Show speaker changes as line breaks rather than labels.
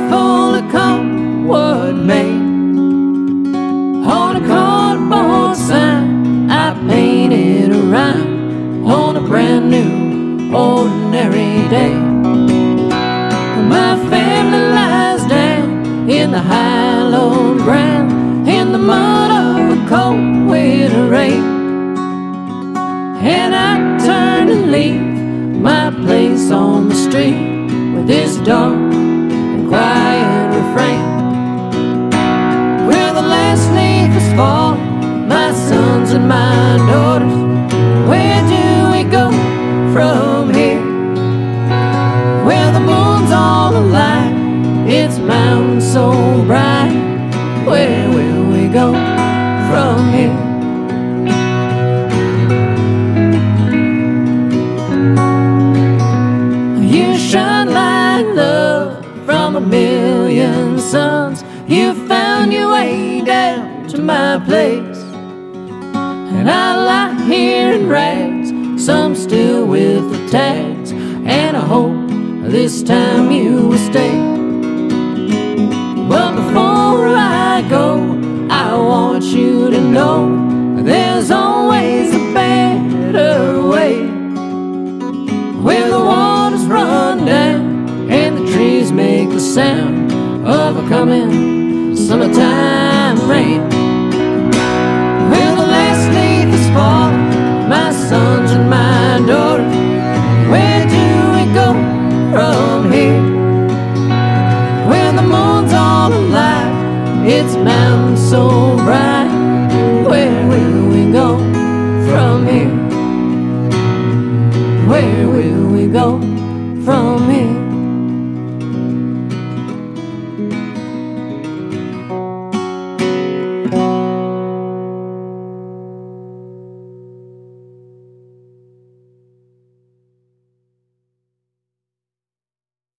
full of cardboard made. On a cardboard sign I painted a rhyme on a brand new ordinary day. My family lies down in the hallowed ground, in the mud of a cold winter rain. And I turn to leave my place on the street with this dark and quiet refrain. Where the last leaf is falling, my sons and my daughters, where do we go from here? Where the moon's all alive, its mountain so bright, where will we go from here? You shine like love from a million suns. You found your way down to my place, and I lie here in rags, some still with the tags, and I hope this time you will stay. But before I go, I want you to know there's always a better way. Where the waters run down and the trees make the sound of a coming summertime rain. Where the last leaf is falling, my sons and my daughters, where do we go from here? Where the moon's all alive, its mountain so bright,